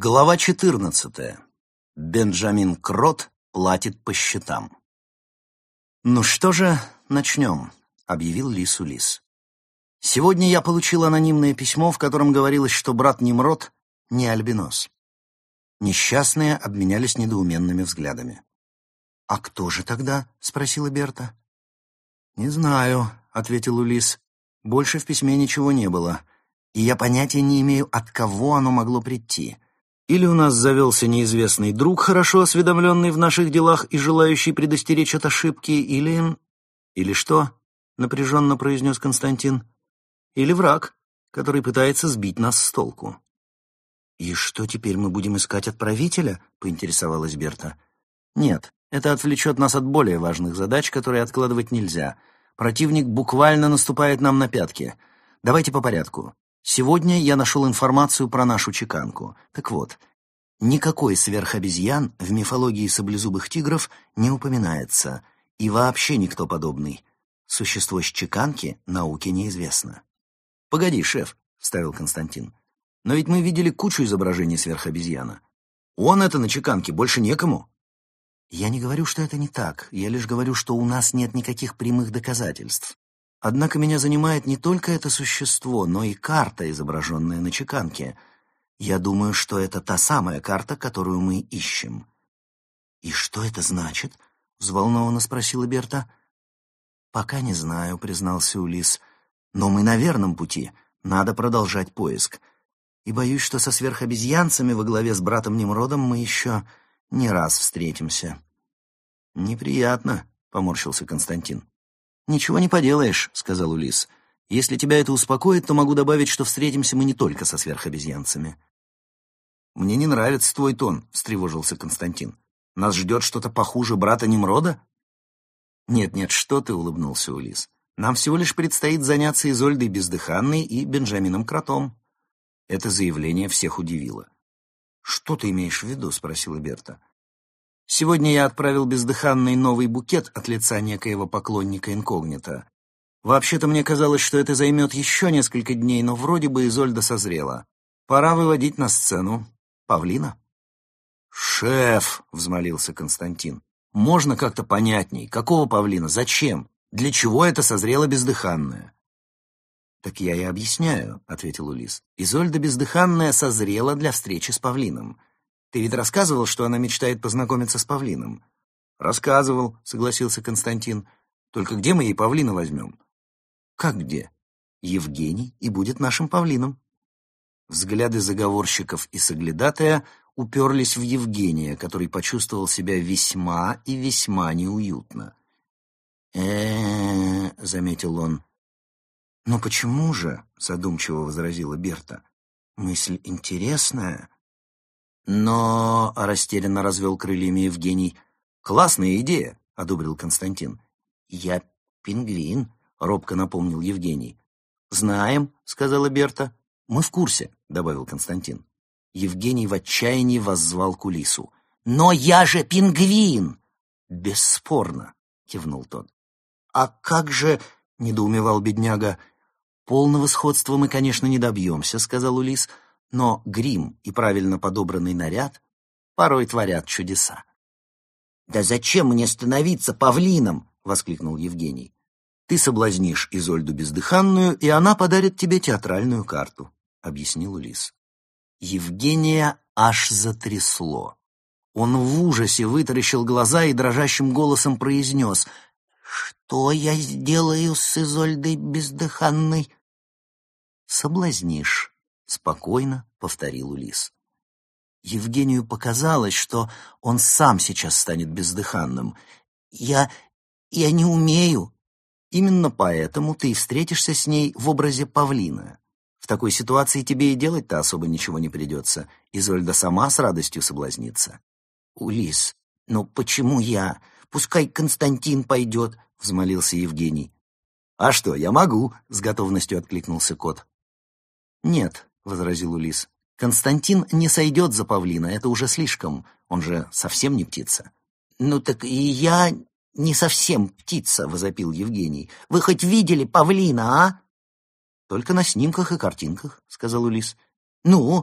Глава 14. Бенджамин Крот платит по счетам. «Ну что же, начнем», — объявил Лис Улис. «Сегодня я получил анонимное письмо, в котором говорилось, что брат Nimrod не альбинос». Несчастные обменялись недоуменными взглядами. «А кто же тогда?» — спросила Берта. «Не знаю», — ответил Улис. «Больше в письме ничего не было, и я понятия не имею, от кого оно могло прийти. Или у нас завелся неизвестный друг, хорошо осведомленный в наших делах и желающий предостеречь от ошибки, или... Или что?» — напряженно произнес Константин. «Или враг, который пытается сбить нас с толку». «И что теперь мы будем искать отправителя?» — поинтересовалась Берта. «Нет, это отвлечет нас от более важных задач, которые откладывать нельзя. Противник буквально наступает нам на пятки. Давайте по порядку. Сегодня я нашел информацию про нашу чеканку. Так вот, никакой сверхобезьян в мифологии саблезубых тигров не упоминается, и вообще никто подобный. Существо с чеканки науке неизвестно». «Погоди, шеф», — вставил Константин, — «но ведь мы видели кучу изображений сверхобезьяна. Он это на чеканке, больше некому». «Я не говорю, что это не так. Я лишь говорю, что у нас нет никаких прямых доказательств. Однако меня занимает не только это существо, но и карта, изображенная на чеканке. Я думаю, что это та самая карта, которую мы ищем». «И что это значит?» — взволнованно спросила Берта. «Пока не знаю», — признался Улис. «Но мы на верном пути. Надо продолжать поиск. И боюсь, что со сверхобезьянцами во главе с братом Нимродом мы еще не раз встретимся». «Неприятно», — поморщился Константин. «Ничего не поделаешь», — сказал Улис. «Если тебя это успокоит, то могу добавить, что встретимся мы не только со сверхобезьянцами». «Мне не нравится твой тон», — встревожился Константин. «Нас ждет что-то похуже брата Нимрода?» «Нет-нет, что ты», — улыбнулся Улис. «Нам всего лишь предстоит заняться Изольдой Бездыханной и Бенджамином Кротом». Это заявление всех удивило. «Что ты имеешь в виду?» — спросила Берта. «Сегодня я отправил Бездыханной новый букет от лица некоего поклонника инкогнито. Вообще-то мне казалось, что это займет еще несколько дней, но вроде бы Изольда созрела. Пора выводить на сцену павлина». «Шеф!» — взмолился Константин. «Можно как-то понятней? Какого павлина? Зачем? Для чего это созрела Бездыханная?» «Так я и объясняю», — ответил Улис. «Изольда Бездыханная созрела для встречи с павлином. Ты ведь рассказывал, что она мечтает познакомиться с павлином?» «Рассказывал», — согласился Константин. «Только где мы ей павлина возьмем?» «Как где? Евгений и будет нашим павлином». Взгляды заговорщиков и соглядатая уперлись в Евгения, который почувствовал себя весьма и весьма неуютно. Заметил он. «Но почему же?» — задумчиво возразила Берта. «Мысль интересная». «Но...» — растерянно развел крыльями Евгений. «Классная идея», — одобрил Константин. «Я пингвин», — робко напомнил Евгений. «Знаем», — сказала Берта. «Мы в курсе», — добавил Константин. Евгений в отчаянии воззвал к Улису. «Но я же пингвин!» «Бесспорно», — кивнул тот. «А как же...» — недоумевал бедняга. «Полного сходства мы, конечно, не добьемся», — сказал Улис, «но грим и правильно подобранный наряд порой творят чудеса». «Да зачем мне становиться павлином?» — воскликнул Евгений. «Ты соблазнишь Изольду Бездыханную, и она подарит тебе театральную карту», — объяснил Улис. Евгения аж затрясло. Он в ужасе вытаращил глаза и дрожащим голосом произнес: «Что я сделаю с Изольдой Бездыханной?» «Соблазнишь», — спокойно повторил Улис. Евгению показалось, что он сам сейчас станет бездыханным. «Я не умею». «Именно поэтому ты и встретишься с ней в образе павлина. В такой ситуации тебе и делать-то особо ничего не придется. Изольда сама с радостью соблазнится». «Улис, но почему я? Пускай Константин пойдет», — взмолился Евгений. «А что, я могу», — с готовностью откликнулся кот. «Нет», — возразил Улис, — «Константин не сойдет за павлина, это уже слишком, он же совсем не птица». «Ну так и я не совсем птица», — возопил Евгений. «Вы хоть видели павлина, а?» «Только на снимках и картинках», — сказал Улис. «Ну,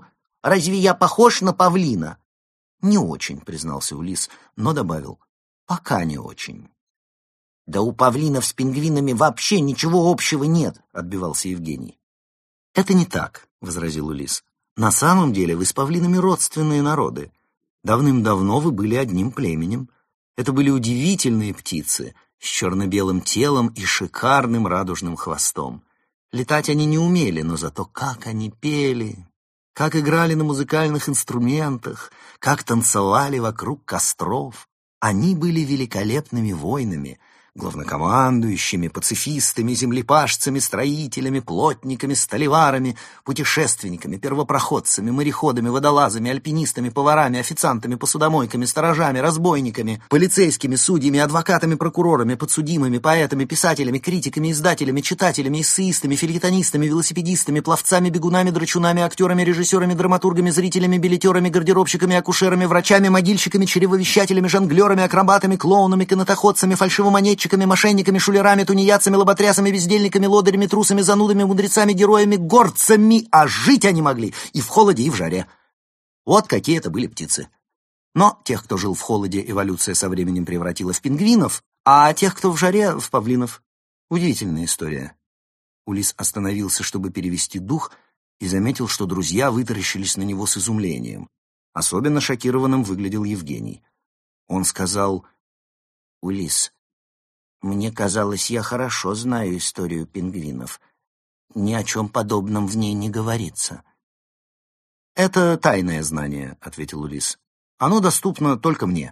Разве я похож на павлина?» «Не очень», — признался Улисс, но добавил: «пока не очень». «Да у павлинов с пингвинами вообще ничего общего нет», — отбивался Евгений. «Это не так», — возразил Улисс. «На самом деле вы с павлинами родственные народы. Давным-давно вы были одним племенем. Это были удивительные птицы с черно-белым телом и шикарным радужным хвостом. Летать они не умели, но зато как они пели, как играли на музыкальных инструментах, как танцевали вокруг костров. Они были великолепными воинами, главнокомандующими, пацифистами, землепашцами, строителями, плотниками, столеварами, путешественниками, первопроходцами, мореходами, водолазами, альпинистами, поварами, официантами, посудомойками, сторожами, разбойниками, полицейскими, судьями, адвокатами, прокурорами, подсудимыми, поэтами, писателями, критиками, издателями, читателями, эссеистами, фельетонистами, велосипедистами, пловцами, бегунами, драчунами, актерами, режиссерами, драматургами, зрителями, билетерами, гардеробщиками, акушерами, врачами, могильщиками, чревовещателями, жонглерами, акробатами, клоунами, канатоходцами, фальшивомонетчиками, мошенниками, шулерами, тунеядцами, лоботрясами, бездельниками, лодырями, трусами, занудами, мудрецами, героями, горцами, а жить они могли и в холоде, и в жаре. Вот какие это были птицы. Но тех, кто жил в холоде, эволюция со временем превратила в пингвинов, а тех, кто в жаре, в павлинов. Удивительная история. Улисс остановился, чтобы перевести дух, и заметил, что друзья вытаращились на него с изумлением. Особенно шокированным выглядел Евгений. Он сказал: «Улисс, мне казалось, я хорошо знаю историю пингвинов. Ни о чем подобном в ней не говорится». «Это тайное знание», — ответил Улисс. «Оно доступно только мне».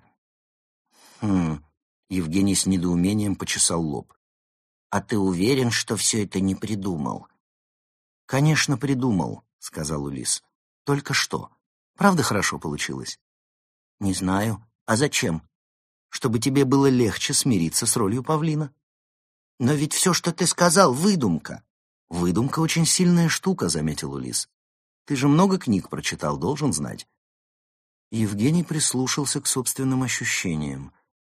Евгений с недоумением почесал лоб. «А ты уверен, что все это не придумал?» «Конечно, придумал», — сказал Улисс. «Только что. Правда хорошо получилось?» «Не знаю. А зачем?» «Чтобы тебе было легче смириться с ролью павлина». «Но ведь все, что ты сказал, выдумка». «Выдумка очень сильная штука», — заметил Улисс. «Ты же много книг прочитал, должен знать». Евгений прислушался к собственным ощущениям.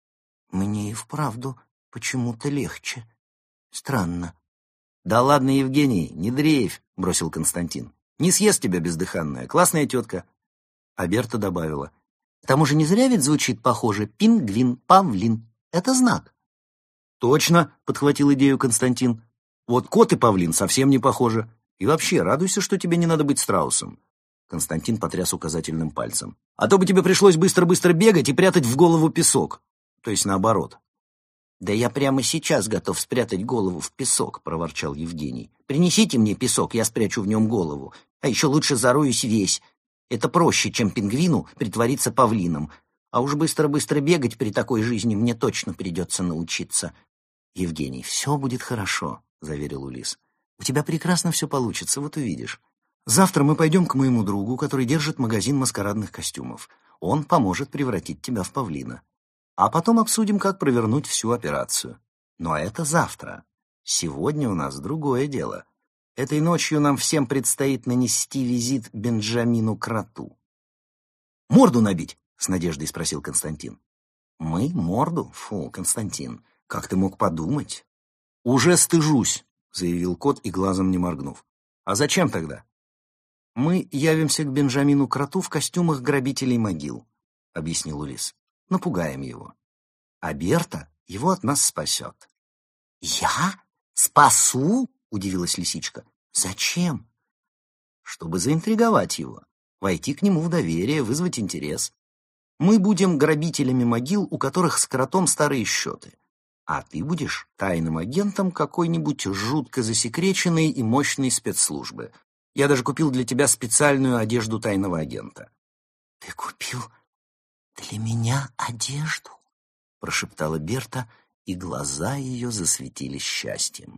«Мне и вправду почему-то легче. Странно». «Да ладно, Евгений, не дрейфь», — бросил Константин. «Не съест тебя бездыханная, классная тетка». А Берта добавила: «К тому же не зря ведь звучит похоже: пингвин, павлин. Это знак». «Точно», — подхватил идею Константин. «Вот кот и павлин совсем не похожи. И вообще, радуйся, что тебе не надо быть страусом». Константин потряс указательным пальцем. «А то бы тебе пришлось быстро-быстро бегать и прятать в голову песок. То есть наоборот». «Да я прямо сейчас готов спрятать голову в песок», — проворчал Евгений. «Принесите мне песок, я спрячу в нем голову. А еще лучше зароюсь весь. Это проще, чем пингвину притвориться павлином. А уж быстро-быстро бегать при такой жизни мне точно придется научиться». «Евгений, все будет хорошо», — заверил Улисс. «У тебя прекрасно все получится, вот увидишь. Завтра мы пойдем к моему другу, который держит магазин маскарадных костюмов. Он поможет превратить тебя в павлина. А потом обсудим, как провернуть всю операцию. Но это завтра. Сегодня у нас другое дело. Этой ночью нам всем предстоит нанести визит Бенджамину Кроту». «Морду набить?» — с надеждой спросил Константин. «Мы? Морду? Фу, Константин, как ты мог подумать?» «Уже стыжусь», — заявил кот и глазом не моргнув. «А зачем тогда?» «Мы явимся к Бенджамину Кроту в костюмах грабителей могил», — объяснил Улисс. «Напугаем его. А Берта его от нас спасет». «Я? Спасу?» — удивилась лисичка. «Зачем?» «Чтобы заинтриговать его, войти к нему в доверие, вызвать интерес. Мы будем грабителями могил, у которых с кротом старые счеты. А ты будешь тайным агентом какой-нибудь жутко засекреченной и мощной спецслужбы. Я даже купил для тебя специальную одежду тайного агента». «Ты купил для меня одежду?» — прошептала Берта, и глаза ее засветились счастьем.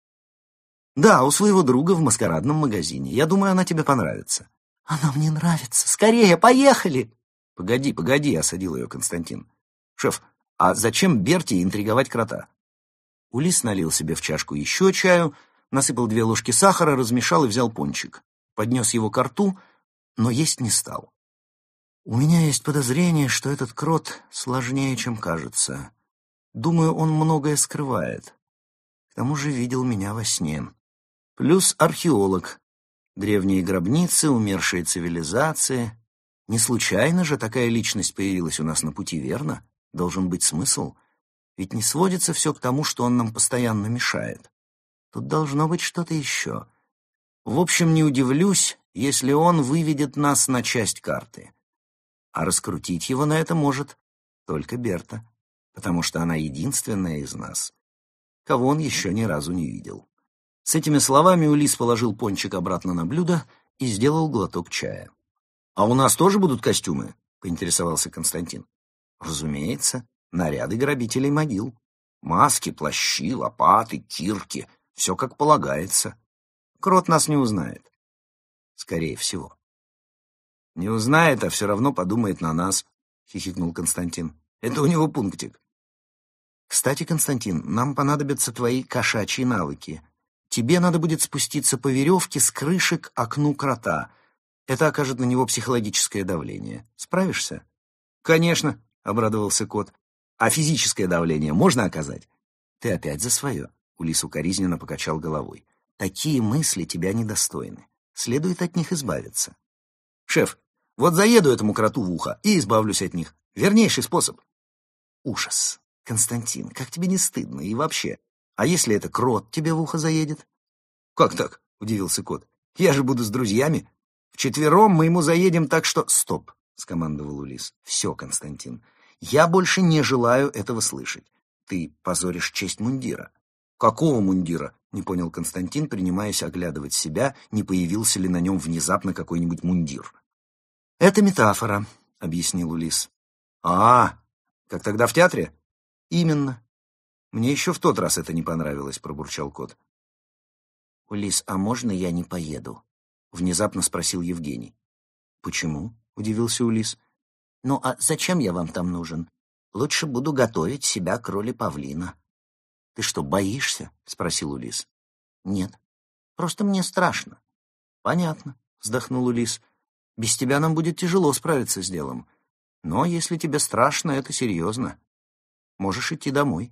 «Да, у своего друга в маскарадном магазине. Я думаю, она тебе понравится». «Она мне нравится. Скорее, поехали!» «Погоди, погоди», — осадил ее Константин. «Шеф, а зачем Берте интриговать крота?» Улисс налил себе в чашку еще чаю, насыпал 2 ложки сахара, размешал и взял пончик. Поднес его ко рту, но есть не стал. «У меня есть подозрение, что этот крот сложнее, чем кажется. Думаю, он многое скрывает. К тому же видел меня во сне. Плюс археолог. Древние гробницы, умершие цивилизации. Не случайно же такая личность появилась у нас на пути, верно? Должен быть смысл. Ведь не сводится все к тому, что он нам постоянно мешает. Тут должно быть что-то еще. В общем, не удивлюсь, если он выведет нас на часть карты. А раскрутить его на это может только Берта, потому что она единственная из нас, кого он еще ни разу не видел. С этими словами Улисс положил пончик обратно на блюдо и сделал глоток чая. «А у нас тоже будут костюмы?» — поинтересовался Константин. «Разумеется, наряды грабителей могил. Маски, плащи, лопаты, кирки — все как полагается. Крот нас не узнает. Скорее всего». «Не узнает, а все равно подумает на нас», — хихикнул Константин. «Это у него пунктик». «Кстати, Константин, нам понадобятся твои кошачьи навыки. Тебе надо будет спуститься по веревке с крыши к окну крота. Это окажет на него психологическое давление. Справишься?» «Конечно», — обрадовался кот. «А физическое давление можно оказать?» «Ты опять за свое», — Улисс укоризненно покачал головой. «Такие мысли тебя недостойны. Следует от них избавиться». «Шеф, вот заеду этому кроту в ухо и избавлюсь от них. Вернейший способ». «Ужас. Константин, как тебе не стыдно? И вообще, а если это крот тебе в ухо заедет?» «Как так?» — удивился кот. «Я же буду с друзьями. Вчетвером мы ему заедем так, что...» «Стоп!» — скомандовал Улисс. «Все, Константин, я больше не желаю этого слышать. Ты позоришь честь мундира». «Какого мундира?» — не понял Константин, принимаясь оглядывать себя, не появился ли на нем внезапно какой-нибудь мундир. «Это метафора», — объяснил Улисс. «А, как тогда в театре?» «Именно. Мне еще в тот раз это не понравилось», — пробурчал кот. «Улисс, а можно я не поеду?» — внезапно спросил Евгений. «Почему?» — удивился Улисс. «Ну, а зачем я вам там нужен? Лучше буду готовить себя к роли павлина». «Ты что, боишься?» — спросил Улисс. «Нет, просто мне страшно». «Понятно», — вздохнул Улисс. «Без тебя нам будет тяжело справиться с делом. Но если тебе страшно, это серьезно. Можешь идти домой».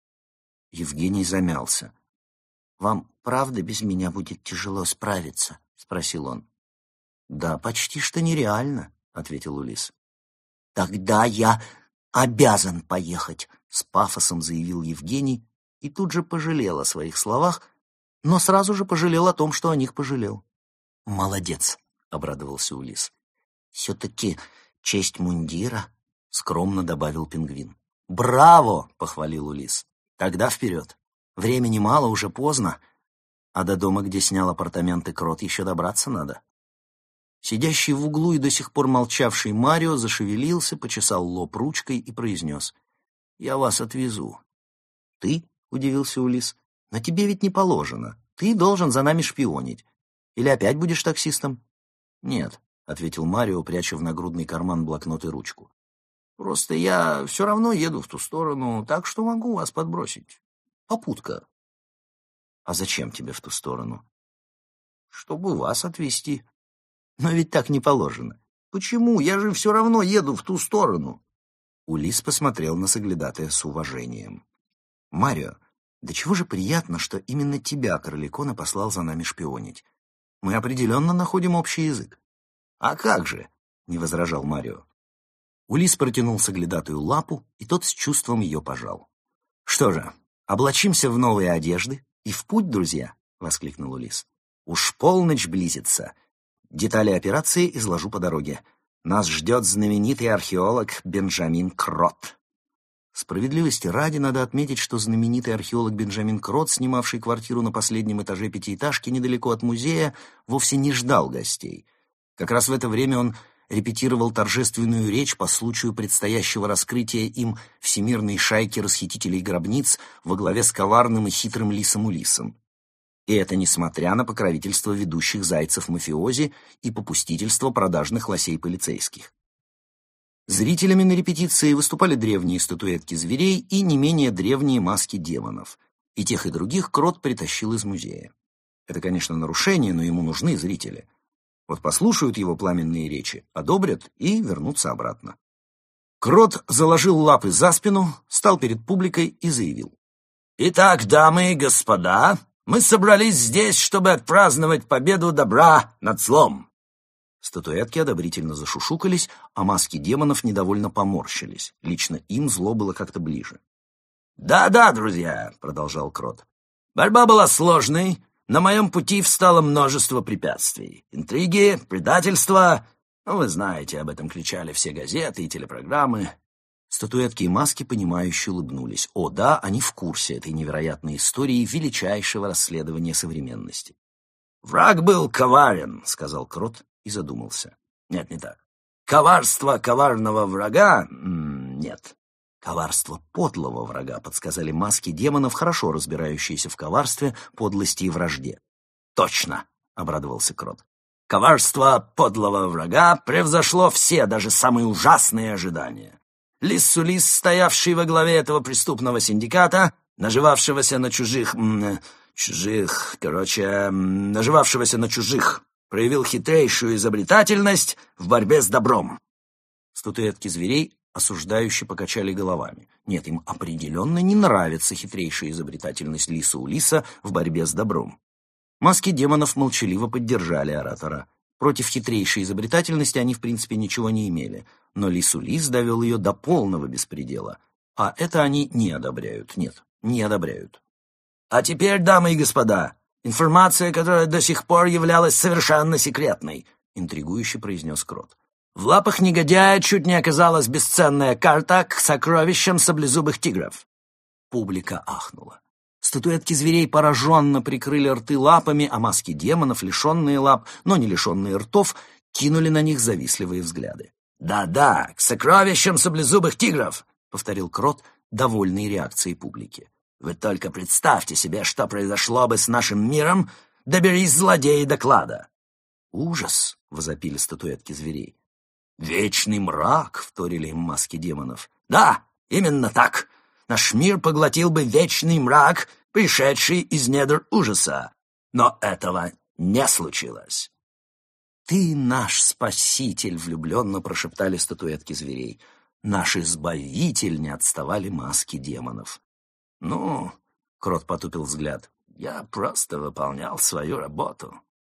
Евгений замялся. «Вам правда без меня будет тяжело справиться?» — спросил он. «Да, почти что нереально», — ответил Улисс. «Тогда я обязан поехать», — с пафосом заявил Евгений и тут же пожалел о своих словах, но сразу же пожалел о том, что о них пожалел. «Молодец», — обрадовался Улисс. «Все-таки честь мундира», — скромно добавил Пингвин. «Браво!» — похвалил Улисс. «Тогда вперед. Времени мало, уже поздно. А до дома, где снял апартаменты крот, еще добраться надо». Сидящий в углу и до сих пор молчавший Марио зашевелился, почесал лоб ручкой и произнес: «Я вас отвезу». «Ты?» — удивился Улисс. «Но тебе ведь не положено. Ты должен за нами шпионить. Или опять будешь таксистом?» «Нет», — ответил Марио, пряча в нагрудный карман блокнот и ручку. «Просто я все равно еду в ту сторону, так что могу вас подбросить. Попутка». «А зачем тебе в ту сторону?» «Чтобы вас отвезти». «Но ведь так не положено». «Почему? Я же все равно еду в ту сторону». Улисс посмотрел на соглядатая с уважением. «Марио, да чего же приятно, что именно тебя Кроликона послал за нами шпионить. Мы определенно находим общий язык». «А как же?» — не возражал Марио. Улисс протянул соглядатую лапу, и тот с чувством ее пожал. «Что же, облачимся в новые одежды и в путь, друзья!» — воскликнул Улисс. «Уж полночь близится. Детали операции изложу по дороге. Нас ждет знаменитый археолог Бенджамин Крот». Справедливости ради надо отметить, что знаменитый археолог Бенджамин Крот, снимавший квартиру на последнем этаже пятиэтажки недалеко от музея, вовсе не ждал гостей. Как раз в это время он репетировал торжественную речь по случаю предстоящего раскрытия им всемирной шайки расхитителей гробниц во главе с коварным и хитрым лисом Улиссом. И это несмотря на покровительство ведущих зайцев-мафиози и попустительство продажных лосей полицейских. Зрителями на репетиции выступали древние статуэтки зверей и не менее древние маски демонов. И тех, и других Крот притащил из музея. Это, конечно, нарушение, но ему нужны зрители. Вот послушают его пламенные речи, одобрят и вернутся обратно. Крот заложил лапы за спину, стал перед публикой и заявил: «Итак, дамы и господа, Мы собрались здесь, чтобы отпраздновать победу добра над злом». Статуэтки одобрительно зашушукались, а маски демонов недовольно поморщились. Лично им зло было как-то ближе. «Да-да, друзья», — продолжал Крот. «Борьба была сложной. На моем пути встало множество препятствий. Интриги, предательство. Ну, вы знаете, об этом кричали все газеты и телепрограммы». Статуэтки и маски, понимающе улыбнулись. О, да, они в курсе этой невероятной истории величайшего расследования современности. «Враг был коварен», — сказал Крот и задумался. «Нет, не так. Коварство коварного врага? Нет. Коварство подлого врага», — подсказали маски демонов, хорошо разбирающиеся в коварстве, подлости и вражде. «Точно», — обрадовался Крот. «Коварство подлого врага превзошло все, даже самые ужасные ожидания. Лиссулис, стоявший во главе этого преступного синдиката, наживавшегося на чужих, проявил хитрейшую изобретательность в борьбе с добром». Статуэтки зверей осуждающе покачали головами. Нет, им определенно не нравится хитрейшая изобретательность Лиса-Улиса в борьбе с добром. Маски демонов молчаливо поддержали оратора. Против хитрейшей изобретательности они, в принципе, ничего не имели, но Лис-Улис довел ее до полного беспредела. А это они не одобряют. Нет, не одобряют. «А теперь, дамы и господа, информация, которая до сих пор являлась совершенно секретной», — интригующе произнес Крот. «В лапах негодяя чуть не оказалась бесценная карта к сокровищам саблезубых тигров». Публика ахнула. Статуэтки зверей пораженно прикрыли рты лапами, а маски демонов, лишенные лап, но не лишенные ртов, кинули на них завистливые взгляды. «Да-да, к сокровищам саблезубых тигров», — повторил Крот, довольный реакцией публики. «Вы только представьте себе, что произошло бы с нашим миром, доберись злодеи доклада». «Ужас!» — возопили статуэтки зверей. «Вечный мрак», — вторили им маски демонов. «Да, именно так. Наш мир поглотил бы вечный мрак, пришедший из недр ужаса. Но этого не случилось». «Ты наш спаситель!» — влюбленно прошептали статуэтки зверей. «Наш избавитель!» — не отставали маски демонов. «Ну, — Крот потупил взгляд, — я просто выполнял свою работу».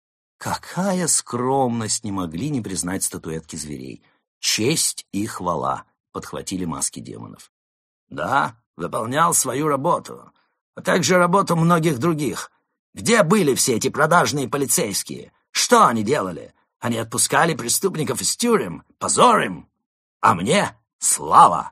Какая скромность, не могли не признать статуэтки зверей. Честь и хвала, подхватили маски демонов. «Да, выполнял свою работу, а также работу многих других. Где были все эти продажные полицейские? Что они делали? Они отпускали преступников из тюрем, позор им, а мне слава».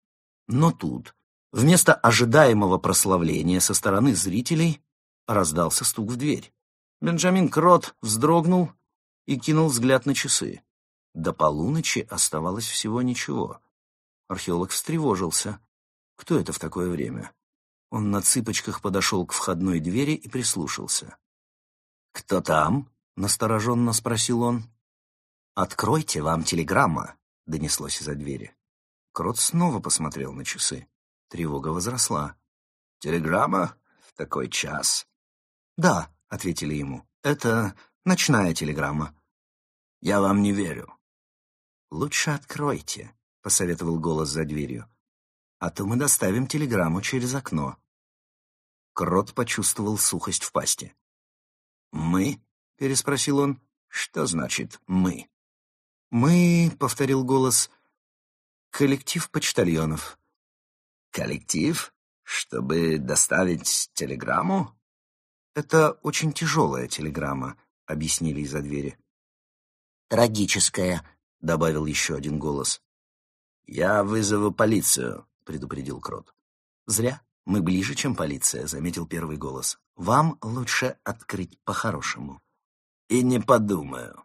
Но тут, вместо ожидаемого прославления со стороны зрителей, раздался стук в дверь. Бенджамин Крот вздрогнул и кинул взгляд на часы. До полуночи оставалось всего ничего. Археолог встревожился. Кто это в такое время? Он на цыпочках подошел к входной двери и прислушался. «Кто там?» — настороженно спросил он. «Откройте, вам телеграмма», — донеслось из-за двери. Крот снова посмотрел на часы. Тревога возросла. «Телеграмма? В такой час?» «Да», — ответили ему. «Это ночная телеграмма». «Я вам не верю». «Лучше откройте», — посоветовал голос за дверью. «А то мы доставим телеграмму через окно». Крот почувствовал сухость в пасти. «Мы?» — переспросил он. «Что значит «мы»?» «Мы», — повторил голос, — «коллектив почтальонов». «Коллектив? Чтобы доставить телеграмму?» «Это очень тяжелая телеграмма», — объяснили из-за двери. «Трагическая», — добавил еще один голос. «Я вызову полицию», — предупредил Крот. «Зря. Мы ближе, чем полиция», — заметил первый голос. «Вам лучше открыть по-хорошему». «И не подумаю».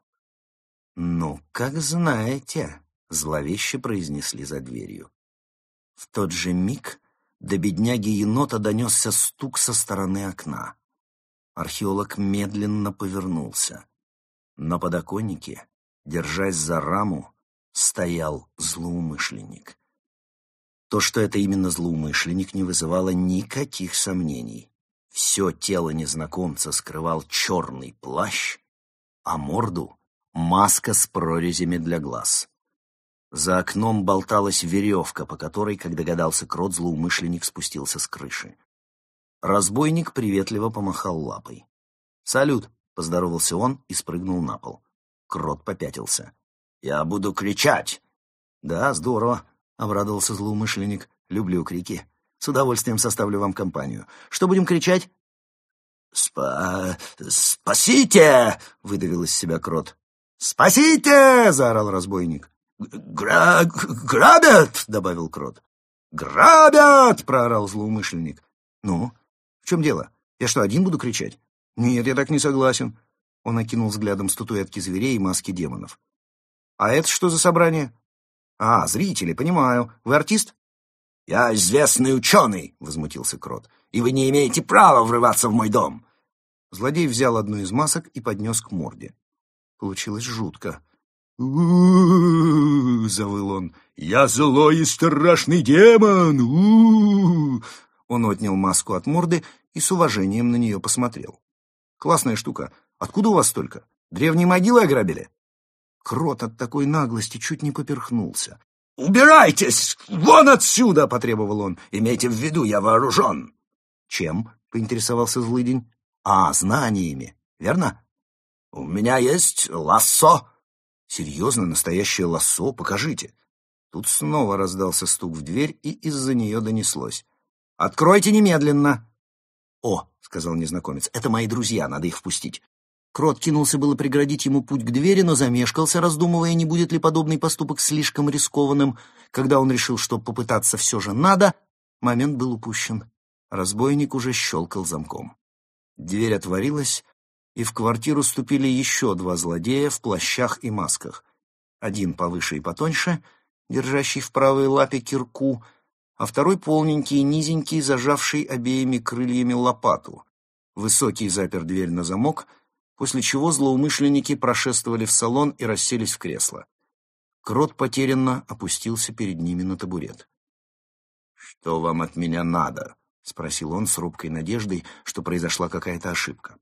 «Ну, как знаете», — зловеще произнесли за дверью. В тот же миг до бедняги-енота донесся стук со стороны окна. Археолог медленно повернулся. На подоконнике, держась за раму, стоял злоумышленник. То, что это именно злоумышленник, не вызывало никаких сомнений. Все тело незнакомца скрывал черный плащ, а морду — маска с прорезями для глаз. За окном болталась веревка, по которой, как догадался Крот, злоумышленник спустился с крыши. Разбойник приветливо помахал лапой. «Салют!» — поздоровался он и спрыгнул на пол. Крот попятился. «Я буду кричать!» «Да, здорово!» — обрадовался злоумышленник. «Люблю крики. С удовольствием составлю вам компанию. Что будем кричать?» «Спасите!» — выдавил из себя Крот. «Спасите!» — заорал разбойник. «Грабят!» — добавил Крот. «Грабят!» — проорал злоумышленник. «Ну, в чем дело? Я что, один буду кричать?» «Нет, я так не согласен». Он окинул взглядом статуэтки зверей и маски демонов. «А это что за собрание?» «А, зрители, понимаю. Вы артист?» «Я известный ученый!» — возмутился Крот. «И вы не имеете права врываться в мой дом!» Злодей взял одну из масок и поднес к морде. Получилось жутко. «У-у-у-у!» — завыл он. «Я злой и страшный демон! У-у-у-у!» Он отнял маску от морды и с уважением на нее посмотрел. «Классная штука. Откуда у вас столько? Древние могилы ограбили?» Крот от такой наглости чуть не поперхнулся. «Убирайтесь! Вон отсюда!» — потребовал он. «Имейте в виду, я вооружен!» «Чем?» — поинтересовался злыдень. «А, знаниями, верно?» «У меня есть лассо». «Серьезно? Настоящее лассо? Покажите». Тут снова раздался стук в дверь, и из-за нее донеслось. «Откройте немедленно!» «О!» — сказал незнакомец. «Это мои друзья, надо их впустить». Крот кинулся было преградить ему путь к двери, но замешкался, раздумывая, не будет ли подобный поступок слишком рискованным. Когда он решил, что попытаться все же надо, момент был упущен. Разбойник уже щелкал замком. Дверь отворилась, и в квартиру ступили еще два злодея в плащах и масках. Один повыше и потоньше, держащий в правой лапе кирку, а второй полненький и низенький, зажавший обеими крыльями лопату. Высокий запер дверь на замок, после чего злоумышленники прошествовали в салон и расселись в кресло. Крот потерянно опустился перед ними на табурет. «Что вам от меня надо?» — спросил он с робкой надеждой, что произошла какая-то ошибка.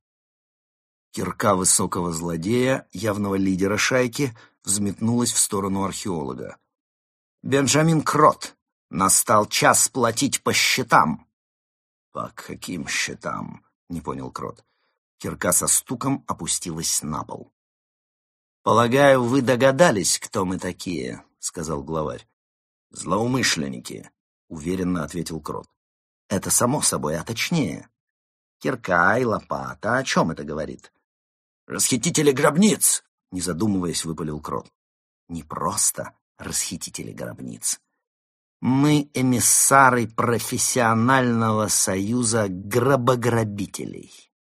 Кирка высокого злодея, явного лидера шайки, взметнулась в сторону археолога. «Бенджамин Крот, настал час платить по счетам!» «По каким счетам?» — не понял Крот. Кирка со стуком опустилась на пол. «Полагаю, вы догадались, кто мы такие», — сказал главарь. «Злоумышленники», — уверенно ответил Крот. «Это само собой, а точнее. Кирка и лопата, о чем это говорит?» «Расхитители гробниц!» — не задумываясь, выпалил Крот. «Не просто расхитители гробниц. Мы эмиссары профессионального союза гробограбителей».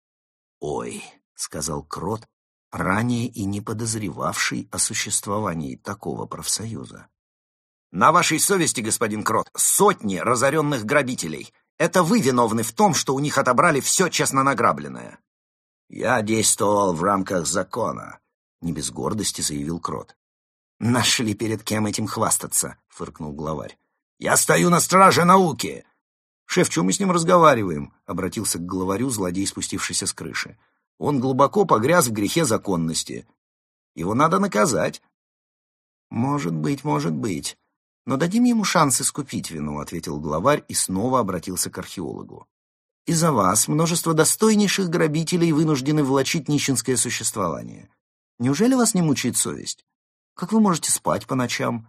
«Ой», — сказал Крот, ранее и не подозревавший о существовании такого профсоюза. «На вашей совести, господин Крот, сотни разоренных грабителей. Это вы виновны в том, что у них отобрали все честно награбленное». «Я действовал в рамках закона», — не без гордости заявил Крот. «Нашли перед кем этим хвастаться», — фыркнул главарь. «Я стою на страже науки!» «Шеф, чего мы с ним разговариваем?» — обратился к главарю злодей, спустившийся с крыши. «Он глубоко погряз в грехе законности. Его надо наказать». «Может быть, может быть. Но дадим ему шанс искупить вину», — ответил главарь и снова обратился к археологу. «Из-за вас множество достойнейших грабителей вынуждены влачить нищенское существование. Неужели вас не мучает совесть? Как вы можете спать по ночам?»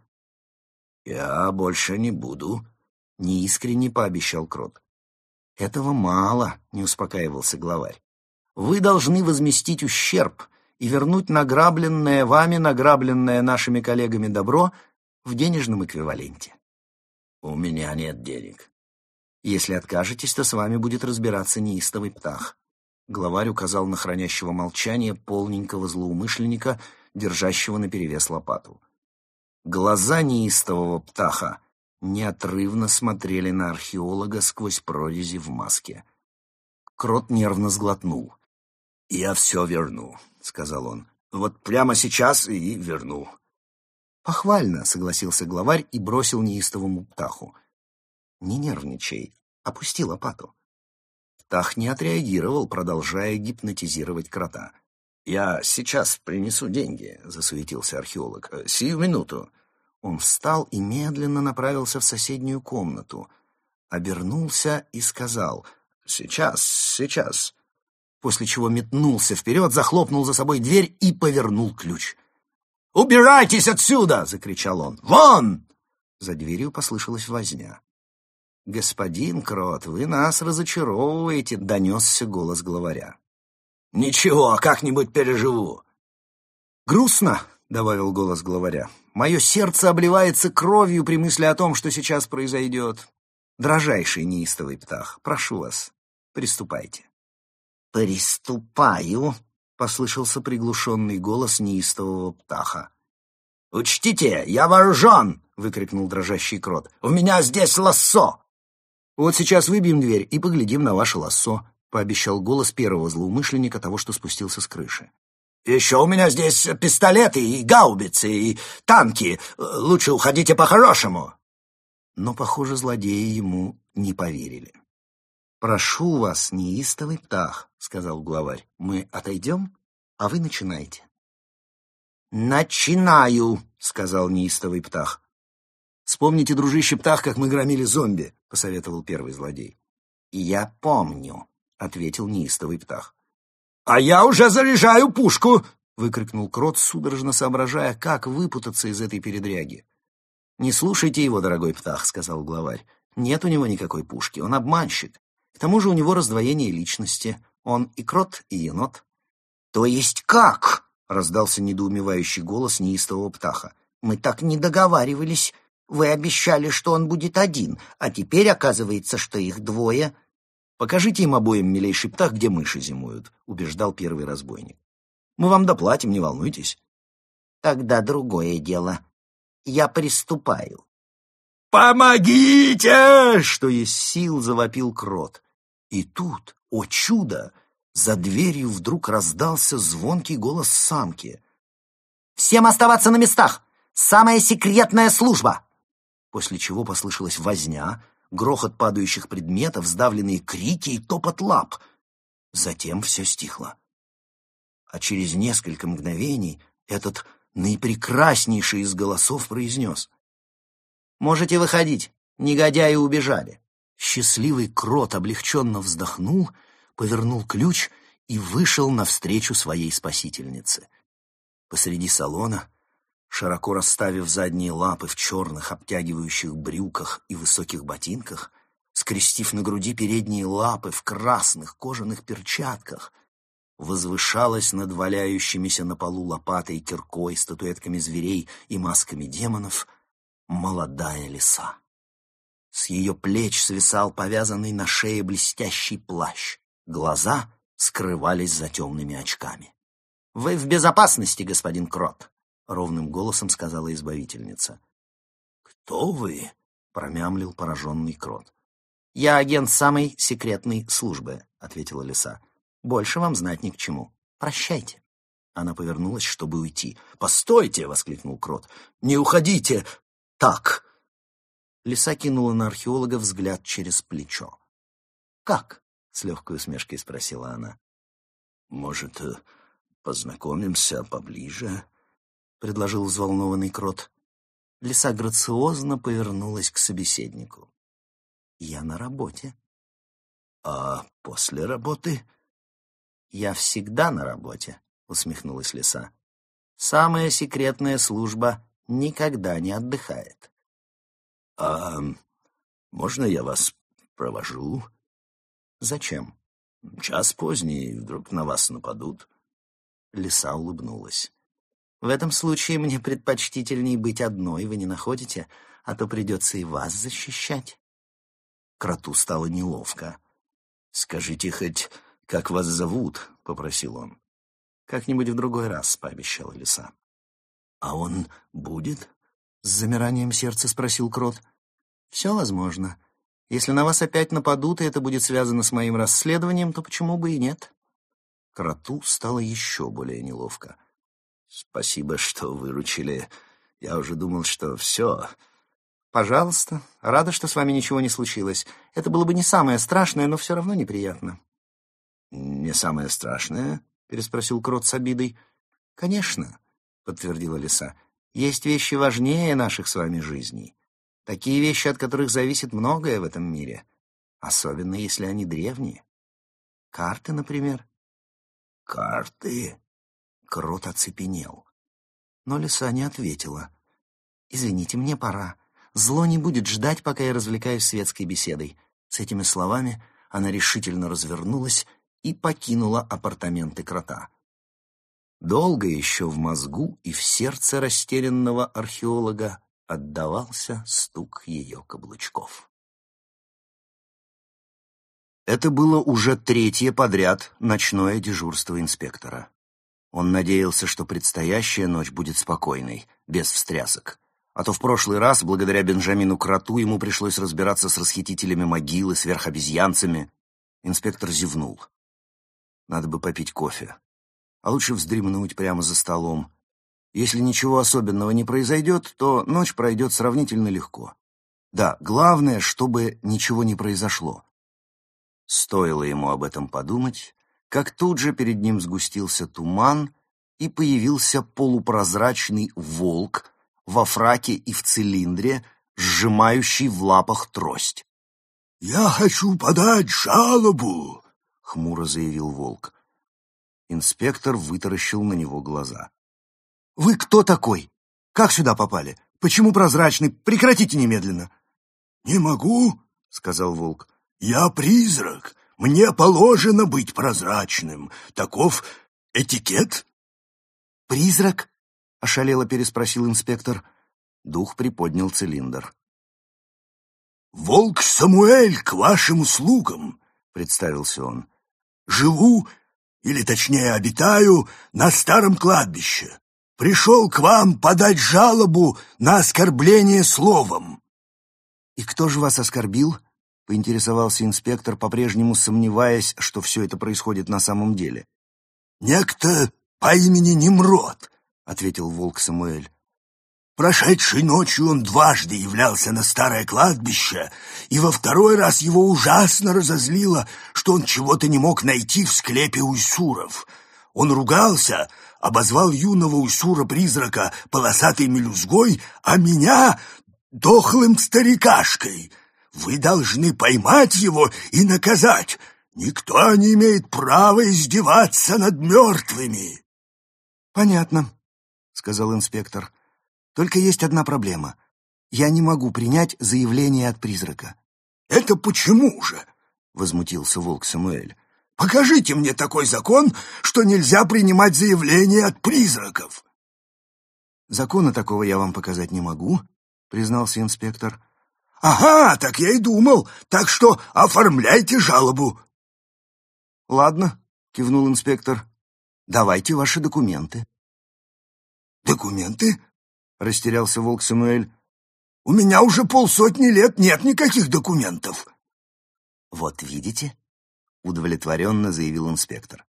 «Я больше не буду», — неискренне пообещал Крот. «Этого мало», — не успокаивался главарь. «Вы должны возместить ущерб и вернуть награбленное вами, награбленное нашими коллегами добро в денежном эквиваленте». «У меня нет денег». «Если откажетесь, то с вами будет разбираться неистовый птах». Главарь указал на хранящего молчание полненького злоумышленника, держащего наперевес лопату. Глаза неистового птаха неотрывно смотрели на археолога сквозь прорези в маске. Крот нервно сглотнул. «Я все верну», — сказал он. «Вот прямо сейчас и верну». «Похвально», — согласился главарь и бросил неистовому птаху. «Не нервничай, опусти лопату». Птах не отреагировал, продолжая гипнотизировать крота. «Я сейчас принесу деньги», — засуетился археолог. «Сию минуту». Он встал и медленно направился в соседнюю комнату. Обернулся и сказал: Сейчас. После чего метнулся вперед, захлопнул за собой дверь и повернул ключ. «Убирайтесь отсюда!» — закричал он. «Вон!» За дверью послышалась возня. «Господин Крот, вы нас разочаровываете», — донесся голос главаря. «Ничего, как-нибудь переживу». «Грустно», — добавил голос главаря. «Мое сердце обливается кровью при мысли о том, что сейчас произойдет. Дрожайший неистовый птах, прошу вас, приступайте». «Приступаю», — послышался приглушенный голос неистового птаха. «Учтите, я вооружен!» — выкрикнул дрожащий Крот. «У меня здесь лассо!» «Вот сейчас выбьем дверь и поглядим на ваше лассо», — пообещал голос первого злоумышленника, того, что спустился с крыши. «Еще у меня здесь пистолеты и гаубицы, и танки. Лучше уходите по-хорошему». Но, похоже, злодеи ему не поверили. «Прошу вас, неистовый птах», — сказал главарь. «Мы отойдем, а вы начинайте». «Начинаю», — сказал неистовый птах. «Вспомните, дружище птах, как мы громили зомби», — посоветовал первый злодей. «Я помню», — ответил неистовый птах. «А я уже заряжаю пушку!» — выкрикнул Крот, судорожно соображая, как выпутаться из этой передряги. «Не слушайте его, дорогой птах», — сказал главарь. «Нет у него никакой пушки, он обманщик. К тому же у него раздвоение личности. Он и крот, и енот». «То есть как?» — раздался недоумевающий голос неистового птаха. «Мы так не договаривались. Вы обещали, что он будет один, а теперь оказывается, что их двое». «Покажите им обоим, милейший птах, где мыши зимуют», — убеждал первый разбойник. «Мы вам доплатим, не волнуйтесь». «Тогда другое дело. Я приступаю». «Помогите!» — что есть сил, завопил Крот. И тут, о чудо, за дверью вдруг раздался звонкий голос самки. «Всем оставаться на местах! Самая секретная служба!» После чего послышалась возня, грохот падающих предметов, сдавленные крики и топот лап. Затем все стихло. А через несколько мгновений этот наипрекраснейший из голосов произнес: «Можете выходить, негодяи убежали». Счастливый Крот облегченно вздохнул, повернул ключ и вышел навстречу своей спасительнице. Посреди салона, широко расставив задние лапы в черных обтягивающих брюках и высоких ботинках, скрестив на груди передние лапы в красных кожаных перчатках, возвышалась над валяющимися на полу лопатой, киркой, статуэтками зверей и масками демонов молодая лиса. С ее плеч свисал повязанный на шее блестящий плащ. Глаза скрывались за темными очками. «Вы в безопасности, господин Крот», — ровным голосом сказала избавительница. «Кто вы?» — промямлил пораженный Крот. «Я агент самой секретной службы», — ответила лиса. «Больше вам знать ни к чему. Прощайте». Она повернулась, чтобы уйти. «Постойте!» — воскликнул Крот. «Не уходите! Так!» Лиса кинула на археолога взгляд через плечо. «Как?» — с легкой усмешкой спросила она. «Может, познакомимся поближе?» — предложил взволнованный Крот. Лиса грациозно повернулась к собеседнику. «Я на работе». «А после работы?» «Я всегда на работе», — усмехнулась лиса. «Самая секретная служба никогда не отдыхает». «А можно я вас провожу?» «Зачем?» «Час поздний, вдруг на вас нападут». Лиса улыбнулась. «В этом случае мне предпочтительней быть одной, вы не находите? А то придется и вас защищать». Кроту стало неловко. «Скажите хоть, как вас зовут?» — попросил он. «Как-нибудь в другой раз», — пообещала лиса. «А он будет?» — с замиранием сердца спросил Крот. «Все возможно. Если на вас опять нападут, и это будет связано с моим расследованием, то почему бы и нет?» Кроту стало еще более неловко. «Спасибо, что выручили. Я уже думал, что все...» «Пожалуйста. Рада, что с вами ничего не случилось. Это было бы не самое страшное, но все равно неприятно». «Не самое страшное?» — переспросил Крот с обидой. «Конечно», — подтвердила лиса. «Есть вещи важнее наших с вами жизней. Такие вещи, от которых зависит многое в этом мире. особенно если они древние. Карты, например. Карты? Крот оцепенел. Но лиса не ответила. «Извините, мне пора. Зло не будет ждать, пока я развлекаюсь светской беседой». С этими словами она решительно развернулась и покинула апартаменты крота. Долго еще в мозгу и в сердце растерянного археолога отдавался стук ее каблучков. Это было уже третье подряд ночное дежурство инспектора. Он надеялся, что предстоящая ночь будет спокойной, без встрясок. А то в прошлый раз, благодаря Бенджамину Кроту, ему пришлось разбираться с расхитителями могил и сверхобезьянцами. Инспектор зевнул. Надо бы попить кофе. А лучше вздремнуть прямо за столом. Если ничего особенного не произойдет, то ночь пройдет сравнительно легко. Да, главное, чтобы ничего не произошло. Стоило ему об этом подумать, как тут же перед ним сгустился туман, и появился полупрозрачный волк во фраке и в цилиндре, сжимающий в лапах трость. «Я хочу подать жалобу», — хмуро заявил волк. Инспектор вытаращил на него глаза. «Вы кто такой? Как сюда попали? Почему прозрачный? Прекратите немедленно!» «Не могу», — сказал волк. «Я призрак. Мне положено быть прозрачным. Таков этикет». «Призрак?» — ошалело переспросил инспектор. Дух приподнял цилиндр. «Волк Самуэль к вашим услугам», — представился он. «Живу, или точнее обитаю, на старом кладбище. Пришел к вам подать жалобу на оскорбление словом». «И кто же вас оскорбил?» — поинтересовался инспектор, по-прежнему сомневаясь, что все это происходит на самом деле. «Некто по имени Немрод», — ответил волк Самуэль. «Прошедшей ночью он дважды являлся на старое кладбище, и во второй раз его ужасно разозлило, что он чего-то не мог найти в склепе уйсуров. Он ругался, обозвал юного уйсура-призрака полосатой мелюзгой, а меня — дохлым старикашкой. Вы должны поймать его и наказать. Никто не имеет права издеваться над мертвыми». «Понятно», — сказал инспектор. «Только есть одна проблема. Я не могу принять заявление от призрака». «Это почему же?» — возмутился волк Самуэль. «Покажите мне такой закон, что нельзя принимать заявления от призраков». «Закона такого я вам показать не могу», — признался инспектор. «Ага, так я и думал. Так что оформляйте жалобу». «Ладно», — кивнул инспектор. «Давайте ваши документы». «Документы?» — растерялся волк Самуэль. «У меня уже 50 лет нет никаких документов». «Вот видите», — удовлетворенно заявил инспектор.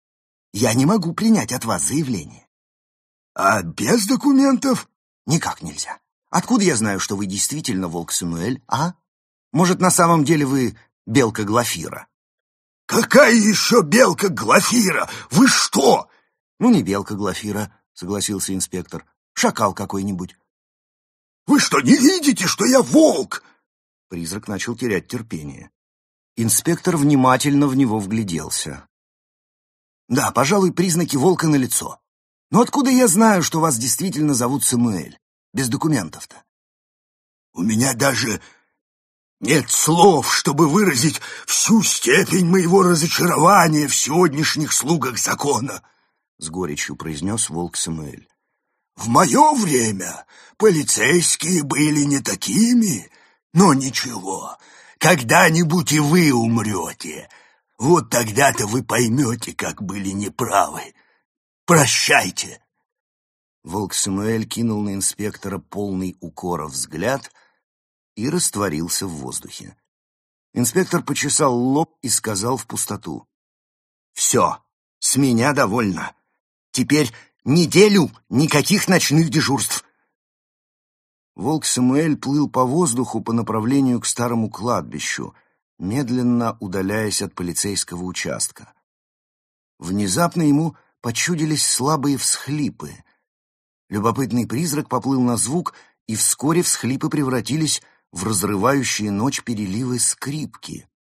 «Я не могу принять от вас заявление». «А без документов?» «Никак нельзя. Откуда я знаю, что вы действительно волк Самуэль, а? Может, на самом деле вы белка Глафира?» «Какая еще белка Глафира? Вы что?» «Ну, не белка Глафира», — согласился инспектор. «Шакал какой-нибудь». «Вы что, не видите, что я волк?» Призрак начал терять терпение. Инспектор внимательно в него вгляделся. «Да, пожалуй, признаки волка налицо. Но откуда я знаю, что вас действительно зовут Самуэль? Без документов-то». «У меня даже нет слов, чтобы выразить всю степень моего разочарования в сегодняшних слугах закона», — с горечью произнес волк Самуэль. «В мое время полицейские были не такими, но ничего, когда-нибудь и вы умрете. Вот тогда-то вы поймете, как были неправы. Прощайте». Волк Самуэль кинул на инспектора полный укора взгляд и растворился в воздухе. Инспектор почесал лоб и сказал в пустоту: «Все, с меня довольно. Теперь неделю никаких ночных дежурств». Волк Самуэль плыл по воздуху по направлению к старому кладбищу, медленно удаляясь от полицейского участка. Внезапно ему почудились слабые всхлипы. Любопытный призрак поплыл на звук, и вскоре всхлипы превратились в разрывающие ночь переливы скрипки.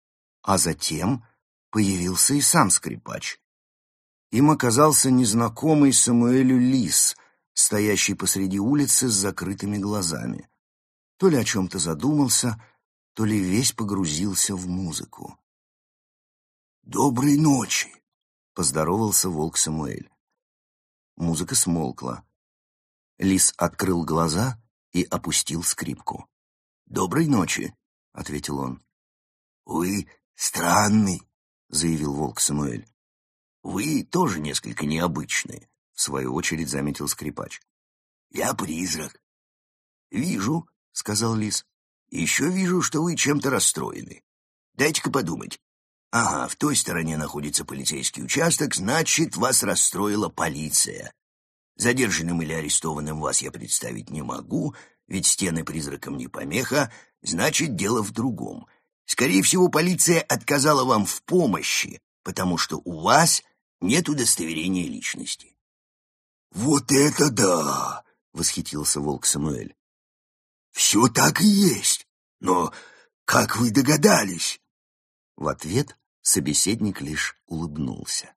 А затем появился и сам скрипач. Им оказался незнакомый Самуэлю лис, стоящий посреди улицы с закрытыми глазами. То ли о чем-то задумался, то ли весь погрузился в музыку. «Доброй ночи!» — поздоровался волк Самуэль. Музыка смолкла. Лис открыл глаза и опустил скрипку. «Доброй ночи!» — ответил он. «Вы странный», — заявил волк Самуэль. «Вы тоже несколько необычны», — в свою очередь заметил скрипач. «Я призрак». «Вижу», — сказал лис. «Еще вижу, что вы чем-то расстроены. Дайте-ка подумать. Ага, в той стороне находится полицейский участок, значит, вас расстроила полиция. Задержанным или арестованным вас я представить не могу, ведь стены призракам не помеха, значит, дело в другом. Скорее всего, полиция отказала вам в помощи, потому что у вас нет удостоверения личности». «Вот это да!» — восхитился волк Самуэль. «Все так и есть. Но как вы догадались?» В ответ собеседник лишь улыбнулся.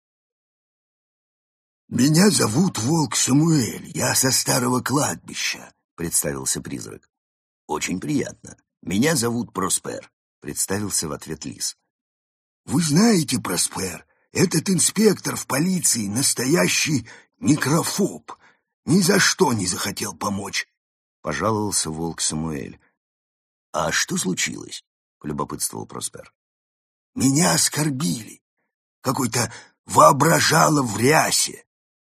«Меня зовут волк Самуэль, я со старого кладбища», — представился призрак. «Очень приятно. Меня зовут Проспер», — представился в ответ лис. «Вы знаете, Проспер, этот инспектор в полиции настоящий некрофоб. Ни за что не захотел помочь», — пожаловался волк Самуэль. «А что случилось?» — полюбопытствовал Проспер. «Меня оскорбили. Какой-то воображало в рясе».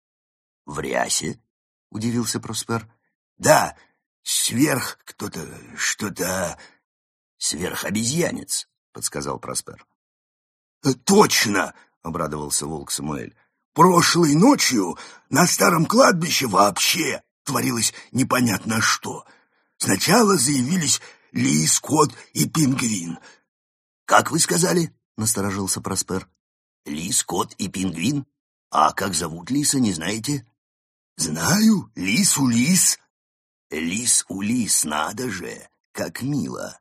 «В рясе?» — удивился Проспер. «Да, сверх кто-то, что-то...» «Сверхобезьянец», — подсказал Проспер. «Точно!» — обрадовался волк Самуэль. «Прошлой ночью на старом кладбище вообще творилось непонятно что. Сначала заявились лис, кот и пингвин». «Как вы сказали?» — насторожился Проспер. «Лис, кот и пингвин? А как зовут лиса, не знаете?» «Знаю, лис-улис». «Лис-улис, надо же, как мило».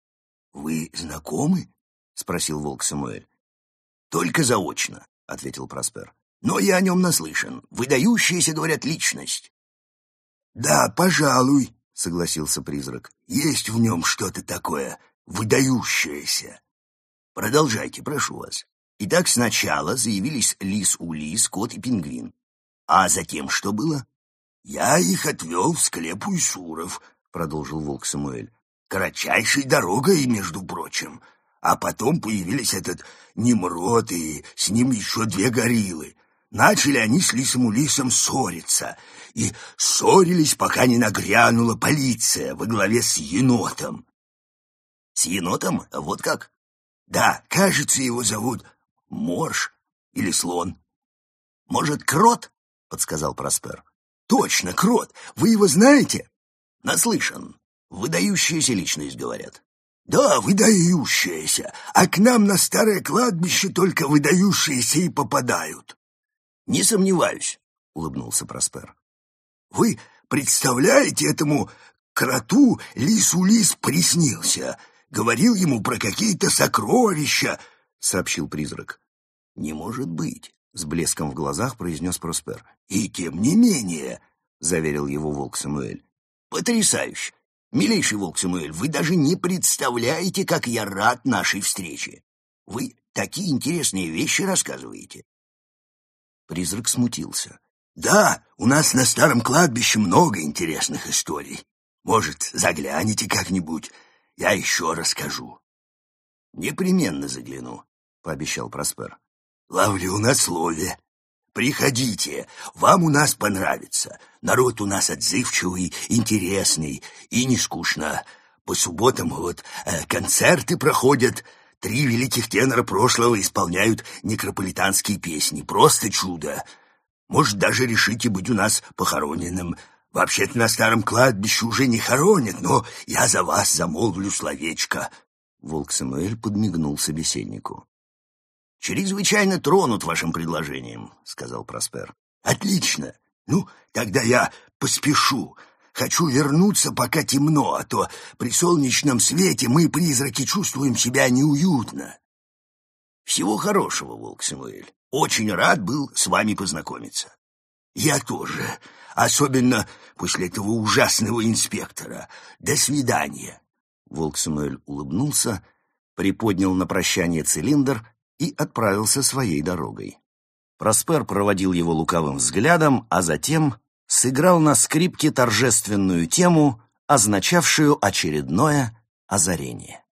«Вы знакомы?» — спросил волк Самуэль. «Только заочно», — ответил Проспер. «Но я о нем наслышан. Выдающаяся, говорят, личность». «Да, пожалуй», — согласился призрак. «Есть в нем что-то такое выдающееся». «Продолжайте, прошу вас. Итак, сначала заявились лис-улис, кот и пингвин. А затем что было?» «Я их отвел в склеп Уйсуров», — продолжил волк Самуэль. «Кратчайшей дорогой, между прочим. А потом появились этот Немрод и с ним еще 2 гориллы. Начали они с лисом-улисом ссориться. И ссорились, пока не нагрянула полиция во главе с енотом». «С енотом? Вот как?» «Да, кажется, его зовут Морж или Слон». «Может, Крот?» — подсказал Проспер. «Точно, Крот. Вы его знаете?» «Наслышан. Выдающаяся личность, говорят». «Да, выдающаяся. А к нам на старое кладбище только выдающиеся и попадают». «Не сомневаюсь», — улыбнулся Проспер. «Вы представляете, этому кроту лис-улис приснился. Говорил ему про какие-то сокровища», — сообщил призрак. «Не может быть», — с блеском в глазах произнес Проспер. «И тем не менее», — заверил его волк Самуэль. «Потрясающе! Милейший волк Самуэль, вы даже не представляете, как я рад нашей встрече. Вы такие интересные вещи рассказываете». Призрак смутился. «Да, у нас на старом кладбище много интересных историй. Может, загляните как-нибудь, я еще расскажу». «Непременно загляну», — пообещал Проспер. «Ловлю на слове. Приходите, вам у нас понравится. Народ у нас отзывчивый, интересный и не скучно. По субботам вот концерты проходят. 3 великих тенора прошлого исполняют некрополитанские песни. Просто чудо. Может, даже решите быть у нас похороненным. Вообще-то на старом кладбище уже не хоронят, но я за вас замолвлю словечко». Волк Самуэль подмигнул собеседнику. «Чрезвычайно тронут вашим предложением», — сказал Проспер. «Отлично. Ну, тогда я поспешу. Хочу вернуться, пока темно, а то при солнечном свете мы, призраки, чувствуем себя неуютно». Всего хорошего, Волк Самуэль. Очень рад был с вами познакомиться. Я тоже, особенно после этого ужасного инспектора. До свидания. Волк Самуэль улыбнулся, приподнял на прощание цилиндр и отправился своей дорогой. Проспер проводил его лукавым взглядом, а затем сыграл на скрипке торжественную тему, означавшую очередное озарение.